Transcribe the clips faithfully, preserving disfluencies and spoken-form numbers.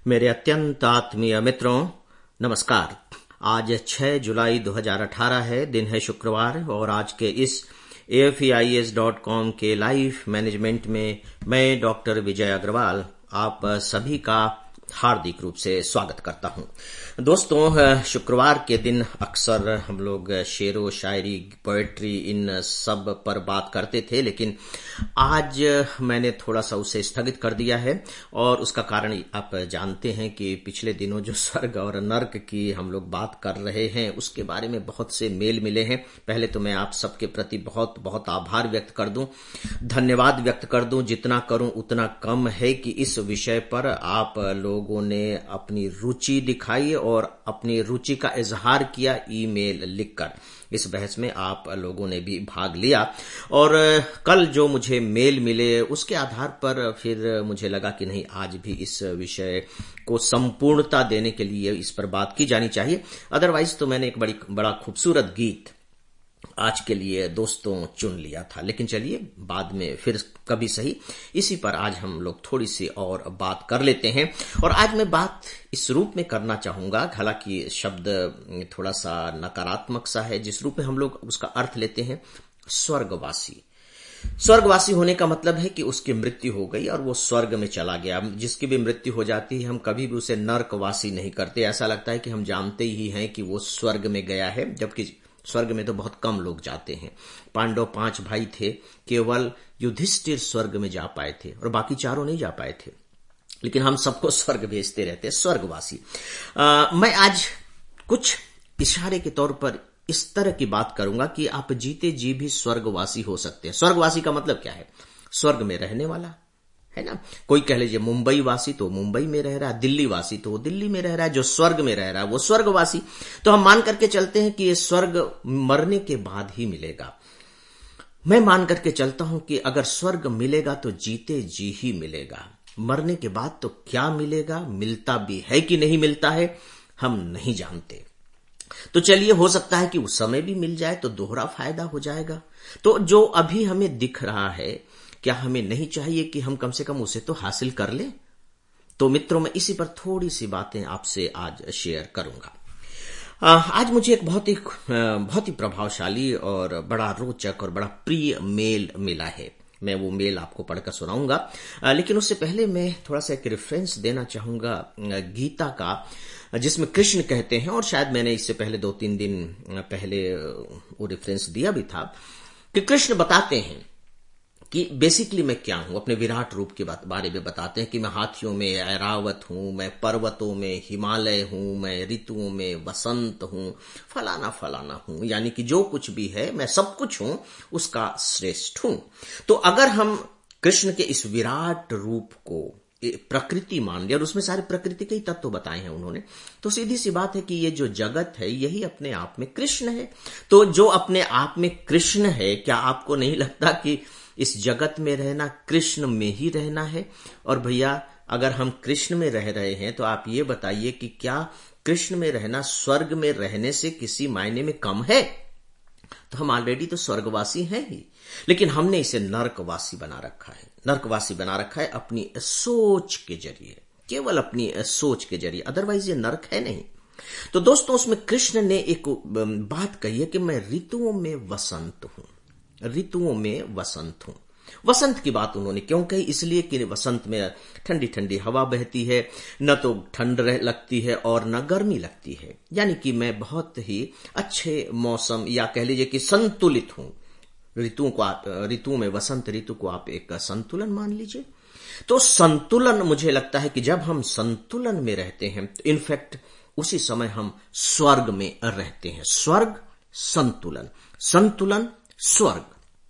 मेरे अत्यंत आत्मीय मित्रों, नमस्कार। आज छह जुलाई दो हज़ार अठारह है, दिन है शुक्रवार, और आज के इस A F E I S dot com के लाइव मैनेजमेंट में मैं डॉक्टर विजय अग्रवाल आप सभी का हार्दिक रूप से स्वागत करता हूं। दोस्तों, शुक्रवार के दिन अक्सर हम लोग शेरो शायरी, पोएट्री, इन सब पर बात करते थे, लेकिन आज मैंने थोड़ा सा उसे स्थगित कर दिया है। और उसका कारण आप जानते हैं कि पिछले दिनों जो स्वर्ग और नर्क की हम लोग बात कर रहे हैं, उसके बारे में बहुत से मेल मिले हैं। पहले तो मैं आप सबके प्रति बहुत बहुत आभार व्यक्त कर दूं, धन्यवाद व्यक्त कर दूं। जितना करूं उतना कम है कि इस विषय पर आप लोगों ने अपनी रुचि दिखाई और अपनी रुचि का इजहार किया ईमेल लिखकर। इस बहस में आप लोगों ने भी भाग लिया, और कल जो मुझे मेल मिले उसके आधार पर फिर मुझे लगा कि नहीं, आज भी इस विषय को संपूर्णता देने के लिए इस पर बात की जानी चाहिए। अदरवाइज तो मैंने एक बड़ी बड़ा खूबसूरत गीत आज के लिए दोस्तों चुन लिया था, लेकिन चलिए बाद में फिर कभी सही, इसी पर आज हम लोग थोड़ी सी और बात कर लेते हैं। और आज मैं बात इस रूप में करना चाहूंगा, हालांकि शब्द थोड़ा सा नकारात्मक सा है, जिस रूप में हम लोग उसका अर्थ लेते हैं, स्वर्गवासी। स्वर्गवासी होने का मतलब है कि उसकी मृत्यु हो गई और वो स्वर्ग में चला गया। जिसकी भी मृत्यु हो जाती है, हम कभी भी उसे नर्कवासी नहीं करते। ऐसा लगता है कि हम जानते ही हैं कि वो स्वर्ग में गया है, जबकि स्वर्ग में तो बहुत कम लोग जाते हैं। पांडव पांच भाई थे, केवल युधिष्ठिर स्वर्ग में जा पाए थे और बाकी चारों नहीं जा पाए थे, लेकिन हम सबको स्वर्ग भेजते रहते हैं, स्वर्गवासी। आ, मैं आज कुछ इशारे के तौर पर इस तरह की बात करूंगा कि आप जीते जी भी स्वर्गवासी हो सकते हैं। स्वर्गवासी का मतलब क्या है? स्वर्ग में रहने वाला, है ना। कोई कह लीजिए मुंबई वासी तो मुंबई में रह रहा है, दिल्ली वासी तो वो दिल्ली में रह रहा है, जो स्वर्ग में रह रहा है वो स्वर्गवासी। तो हम मान करके चलते हैं कि ये स्वर्ग मरने के बाद ही मिलेगा। मैं मान करके चलता हूं कि अगर स्वर्ग मिलेगा तो जीते जी ही मिलेगा। मरने के बाद तो क्या मिलेगा, मिलता भी है कि नहीं मिलता है, हम नहीं जानते। तो चलिए, हो सकता है कि उस समय भी मिल जाए तो दोहरा फायदा हो जाएगा। तो जो अभी हमें दिख रहा है, क्या हमें नहीं चाहिए कि हम कम से कम उसे तो हासिल कर लें? तो मित्रों, मैं इसी पर थोड़ी सी बातें आपसे आज शेयर करूंगा। आज मुझे एक बहुत ही बहुत ही प्रभावशाली और बड़ा रोचक और बड़ा प्रिय मेल मिला है। मैं वो मेल आपको पढ़कर सुनाऊंगा, लेकिन उससे पहले मैं थोड़ा सा एक रेफरेंस देना चाहूंगा गीता का, जिसमें कृष्ण कहते हैं, और शायद मैंने इससे पहले दो तीन दिन पहले वो रेफरेंस दिया भी था, कि कृष्ण बताते हैं कि बेसिकली मैं क्या हूं। अपने विराट रूप के बारे में बताते हैं कि मैं हाथियों में ऐरावत हूं, मैं पर्वतों में हिमालय हूं, मैं ऋतुओं में वसंत हूं, फलाना फलाना हूं, यानी कि जो कुछ भी है मैं सब कुछ हूं, उसका श्रेष्ठ हूं। तो अगर हम कृष्ण के इस विराट रूप को प्रकृति मान लिया, और उसमें सारे प्रकृति के ही तत्व बताए हैं उन्होंने, तो सीधी सी बात है कि ये जो जगत है यही अपने आप में कृष्ण है। तो जो अपने आप में कृष्ण है, क्या आपको नहीं लगता कि इस जगत में रहना कृष्ण में ही रहना है? और भैया, अगर हम कृष्ण में रह रहे हैं तो आप ये बताइए कि क्या कृष्ण में रहना स्वर्ग में रहने से किसी मायने में कम है? तो हम ऑलरेडी तो स्वर्गवासी हैं ही, लेकिन हमने इसे नर्कवासी बना रखा है। नर्कवासी बना रखा है अपनी सोच के जरिए, केवल अपनी सोच के जरिए, अदरवाइज ये नर्क है नहीं। तो दोस्तों, उसमें कृष्ण ने एक बात कही है कि मैं ऋतुओं में वसंत हूं, ऋतुओं में वसंत हूं। वसंत की बात उन्होंने क्यों कही? इसलिए कि वसंत में ठंडी ठंडी हवा बहती है, न तो ठंड लगती है और न गर्मी लगती है, यानी कि मैं बहुत ही अच्छे मौसम, या कह लीजिए कि संतुलित हूं। ऋतुओं को आप ऋतुओं में, वसंत ऋतु को आप एक संतुलन मान लीजिए। तो संतुलन, मुझे लगता है कि जब हम संतुलन में रहते हैं तो इनफैक्ट उसी समय हम स्वर्ग में रहते हैं। स्वर्ग, संतुलन, संतुलन स्वर्ग,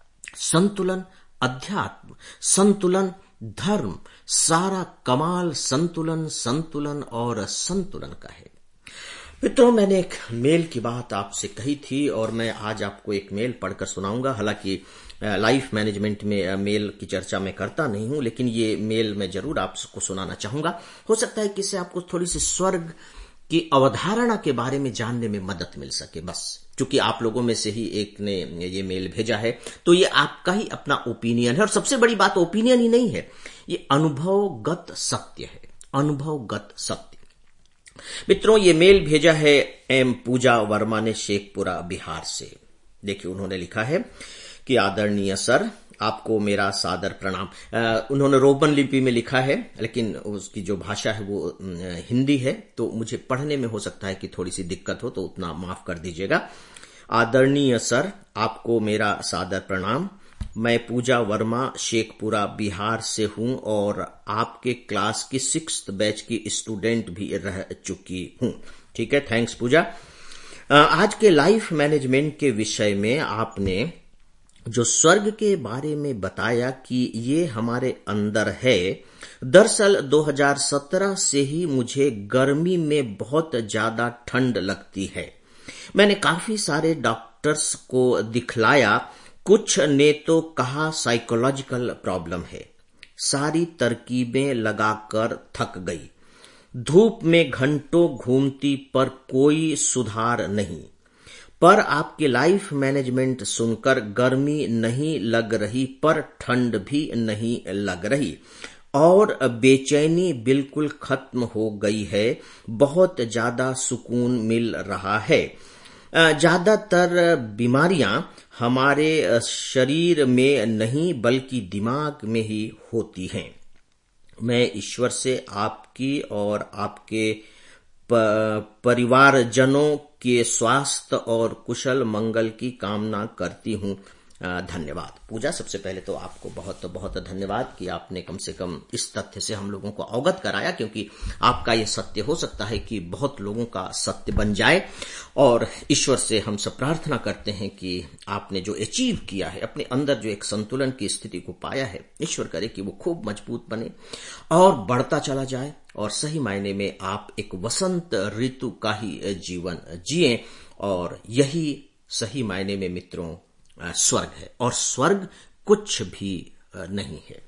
संतुलन अध्यात्म, संतुलन धर्म, सारा कमाल संतुलन संतुलन और संतुलन का है। मित्रों, मैंने एक मेल की बात आपसे कही थी और मैं आज आपको एक मेल पढ़कर सुनाऊंगा। हालांकि लाइफ मैनेजमेंट में मेल की चर्चा मैं करता नहीं हूं, लेकिन ये मेल मैं जरूर आपको सुनाना चाहूंगा। हो सकता है कि इससे आपको थोड़ी सी स्वर्ग की अवधारणा के बारे में जानने में मदद मिल सके। बस क्योंकि आप लोगों में से ही एक ने ये मेल भेजा है, तो ये आपका ही अपना ओपिनियन है। और सबसे बड़ी बात, ओपिनियन ही नहीं है, ये अनुभवगत सत्य है। अनुभवगत सत्य। मित्रों, ये मेल भेजा है एम पूजा वर्मा ने शेखपुरा बिहार से। देखिए, उन्होंने लिखा है कि आदरणीय सर, आपको मेरा सादर प्रणाम। उन्होंने रोमन लिपि में लिखा है, लेकिन उसकी जो भाषा है वो हिंदी है, तो मुझे पढ़ने में हो सकता है कि थोड़ी सी दिक्कत हो, तो उतना माफ कर दीजिएगा। आदरणीय सर, आपको मेरा सादर प्रणाम। मैं पूजा वर्मा शेखपुरा बिहार से हूं और आपके क्लास की सिक्स्थ बैच की स्टूडेंट भी रह चुकी हूं। ठीक है, थैंक्स पूजा। आज के लाइफ मैनेजमेंट के विषय में आपने जो स्वर्ग के बारे में बताया कि ये हमारे अंदर है, दरअसल दो हज़ार सत्रह से ही मुझे गर्मी में बहुत ज्यादा ठंड लगती है। मैंने काफी सारे डॉक्टर्स को दिखलाया, कुछ ने तो कहा साइकोलॉजिकल प्रॉब्लम है। सारी तरकीबें लगाकर थक गई, धूप में घंटों घूमती पर कोई सुधार नहीं। पर आपकी लाइफ मैनेजमेंट सुनकर गर्मी नहीं लग रही, पर ठंड भी नहीं लग रही और बेचैनी बिल्कुल खत्म हो गई है। बहुत ज्यादा सुकून मिल रहा है। ज्यादातर बीमारियां हमारे शरीर में नहीं बल्कि दिमाग में ही होती हैं। मैं ईश्वर से आपकी और आपके परिवारजनों के स्वास्थ्य और कुशल मंगल की कामना करती हूं। धन्यवाद। पूजा, सबसे पहले तो आपको बहुत बहुत धन्यवाद कि आपने कम से कम इस तथ्य से हम लोगों को अवगत कराया, क्योंकि आपका ये सत्य हो सकता है कि बहुत लोगों का सत्य बन जाए। और ईश्वर से हम सब प्रार्थना करते हैं कि आपने जो अचीव किया है, अपने अंदर जो एक संतुलन की स्थिति को पाया है, ईश्वर करे कि वो खूब मजबूत बने और बढ़ता चला जाए और सही मायने में आप एक वसंत ऋतु का ही जीवन जिए। और यही सही मायने में मित्रों स्वर्ग है, और स्वर्ग कुछ भी नहीं है।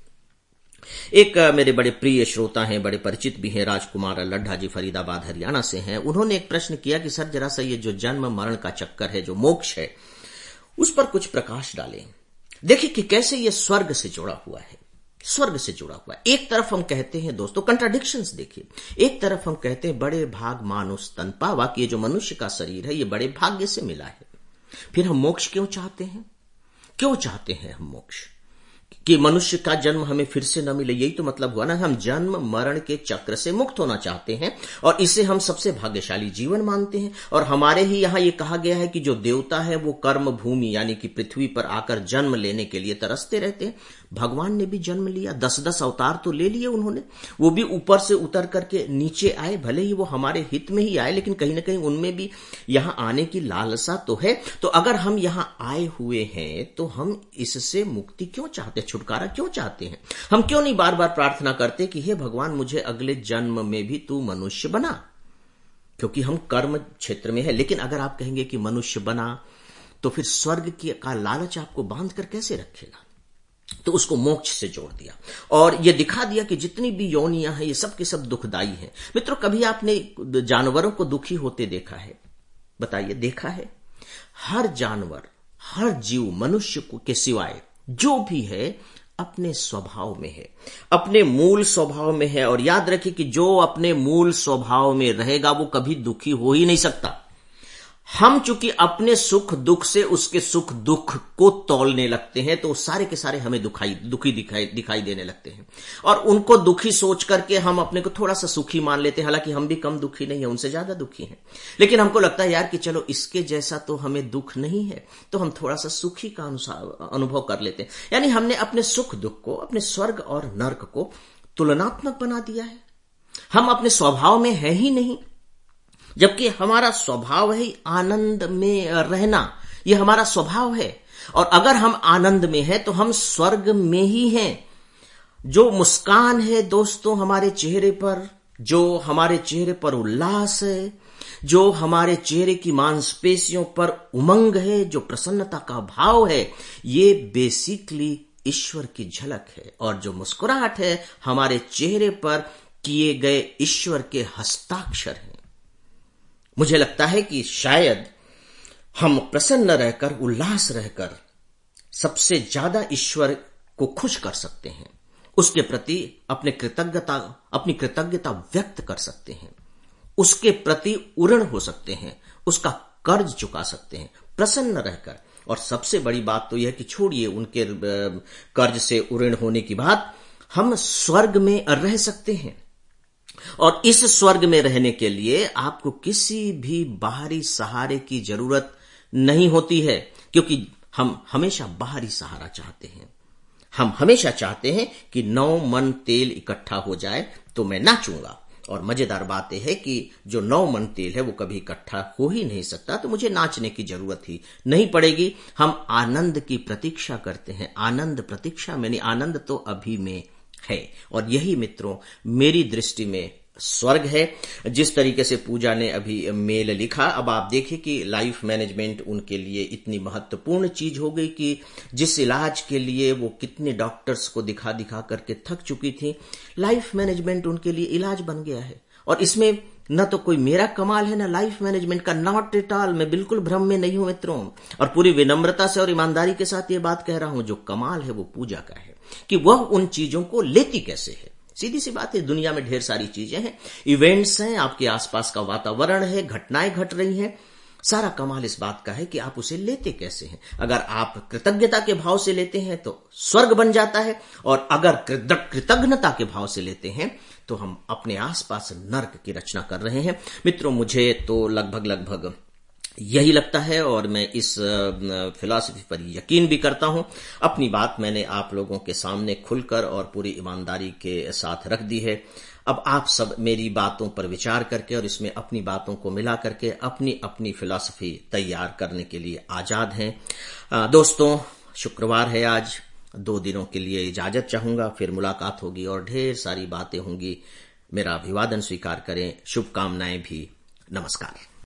एक मेरे बड़े प्रिय श्रोता हैं, बड़े परिचित भी हैं, राजकुमार लड्ढा जी फरीदाबाद हरियाणा से हैं। उन्होंने एक प्रश्न किया कि सर, जरा सा ये जो जन्म मरण का चक्कर है, जो मोक्ष है, उस पर कुछ प्रकाश डालें। देखिए कि कैसे ये स्वर्ग से जुड़ा हुआ है, स्वर्ग से जुड़ा हुआ है। एक तरफ हम कहते हैं दोस्तों, कंट्राडिक्शंस देखिए, एक तरफ हम कहते हैं बड़े भाग मानुष तन पावा, कि ये जो मनुष्य का शरीर है ये बड़े भाग्य से मिला है। फिर हम मोक्ष क्यों चाहते हैं? क्यों चाहते हैं हम मोक्ष? कि मनुष्य का जन्म हमें फिर से न मिले, यही तो मतलब हुआ ना। हम जन्म मरण के चक्र से मुक्त होना चाहते हैं और इसे हम सबसे भाग्यशाली जीवन मानते हैं। और हमारे ही यहां यह कहा गया है कि जो देवता है वो कर्म भूमि यानी कि पृथ्वी पर आकर जन्म लेने के लिए तरसते रहते हैं। भगवान ने भी जन्म लिया, दस दस अवतार तो ले लिए उन्होंने। वो भी ऊपर से उतर करके नीचे आए, भले ही वो हमारे हित में ही आए, लेकिन कहीं ना कहीं उनमें भी यहां आने की लालसा तो है। तो अगर हम यहां आए हुए हैं तो हम इससे मुक्ति क्यों चाहते हैं, छुटकारा क्यों चाहते हैं? हम क्यों नहीं बार बार प्रार्थना करते कि हे भगवान, मुझे अगले जन्म में भी तू मनुष्य बना, क्योंकि हम कर्म क्षेत्र में है। लेकिन अगर आप कहेंगे कि मनुष्य बना, तो फिर स्वर्ग की का लालच आपको बांध कर कैसे रखेगा? तो उसको मोक्ष से जोड़ दिया और यह दिखा दिया कि जितनी भी योनियां हैं ये सब के सब दुखदाई हैं। मित्रों, कभी आपने जानवरों को दुखी होते देखा है? बताइए, देखा है? हर जानवर, हर जीव मनुष्य को के सिवाय जो भी है अपने स्वभाव में है, अपने मूल स्वभाव में है। और याद रखिए कि जो अपने मूल स्वभाव में रहेगा वो कभी दुखी हो ही नहीं सकता। हम चूंकि अपने सुख दुख से उसके सुख दुख को तौलने लगते हैं, तो सारे के सारे हमें दुखाई दुखी दिखाई दिखाई देने लगते हैं और उनको दुखी सोच करके हम अपने को थोड़ा सा सुखी मान लेते हैं। हालांकि हम भी कम दुखी नहीं है, उनसे ज्यादा दुखी हैं, लेकिन हमको लगता है यार कि चलो इसके जैसा तो हमें दुख नहीं है, तो हम थोड़ा सा सुखी का अनुभव कर लेते हैं। यानी हमने अपने सुख दुख को, अपने स्वर्ग और नर्क को तुलनात्मक बना दिया है। हम अपने स्वभाव में है ही नहीं, जबकि हमारा स्वभाव है आनंद में रहना। यह हमारा स्वभाव है, और अगर हम आनंद में हैं तो हम स्वर्ग में ही हैं। जो मुस्कान है दोस्तों हमारे चेहरे पर, जो हमारे चेहरे पर उल्लास है, जो हमारे चेहरे की मांसपेशियों पर उमंग है, जो प्रसन्नता का भाव है, ये बेसिकली ईश्वर की झलक है। और जो मुस्कुराहट है हमारे चेहरे पर किए गए ईश्वर के हस्ताक्षर हैं। मुझे लगता है कि शायद हम प्रसन्न रहकर, उल्लास रहकर सबसे ज्यादा ईश्वर को खुश कर सकते हैं, उसके प्रति अपने कृतज्ञता अपनी कृतज्ञता व्यक्त कर सकते हैं, उसके प्रति ऋणी हो सकते हैं, उसका कर्ज चुका सकते हैं प्रसन्न रहकर। और सबसे बड़ी बात तो यह कि छोड़िए उनके कर्ज से ऋणी होने की बात, हम स्वर्ग में रह सकते हैं। और इस स्वर्ग में रहने के लिए आपको किसी भी बाहरी सहारे की जरूरत नहीं होती है, क्योंकि हम हमेशा बाहरी सहारा चाहते हैं। हम हमेशा चाहते हैं कि नौ मन तेल इकट्ठा हो जाए तो मैं नाचूंगा। और मजेदार बात यह है कि जो नौ मन तेल है वो कभी इकट्ठा हो ही नहीं सकता, तो मुझे नाचने की जरूरत ही नहीं पड़ेगी। हम आनंद की प्रतीक्षा करते हैं, आनंद प्रतीक्षा में नहीं, आनंद तो अभी में है। और यही मित्रों मेरी दृष्टि में स्वर्ग है। जिस तरीके से पूजा ने अभी मेल लिखा, अब आप देखिए कि लाइफ मैनेजमेंट उनके लिए इतनी महत्वपूर्ण चीज हो गई कि जिस इलाज के लिए वो कितने डॉक्टर्स को दिखा दिखा करके थक चुकी थी, लाइफ मैनेजमेंट उनके लिए इलाज बन गया है। और इसमें न तो कोई मेरा कमाल है, न लाइफ मैनेजमेंट का, नॉट एट ऑल। मैं बिल्कुल भ्रम में नहीं हूं मित्रों, और पूरी विनम्रता से और ईमानदारी के साथ ये बात कह रहा हूं, जो कमाल है वो पूजा का है कि वह उन चीजों को लेती कैसे है। सीधी सी बात है, दुनिया में ढेर सारी चीजें हैं, इवेंट्स हैं, आपके आसपास का वातावरण है, घटनाएं घट रही हैं। सारा कमाल इस बात का है कि आप उसे लेते कैसे हैं। अगर आप कृतज्ञता के भाव से लेते हैं तो स्वर्ग बन जाता है, और अगर कृतज्ञता के भाव से लेते हैं तो हम अपने आसपास नर्क की रचना कर रहे हैं। मित्रों मुझे तो लगभग लगभग यही लगता है, और मैं इस फिलॉसफी पर यकीन भी करता हूं। अपनी बात मैंने आप लोगों के सामने खुलकर और पूरी ईमानदारी के साथ रख दी है। अब आप सब मेरी बातों पर विचार करके और इसमें अपनी बातों को मिला करके अपनी अपनी फिलॉसफी तैयार करने के लिए आजाद हैं। दोस्तों, शुक्रवार है आज, दो दिनों के लिए इजाजत चाहूंगा, फिर मुलाकात होगी और ढेर सारी बातें होंगी। मेरा अभिवादन स्वीकार करें, शुभकामनाएं भी। नमस्कार।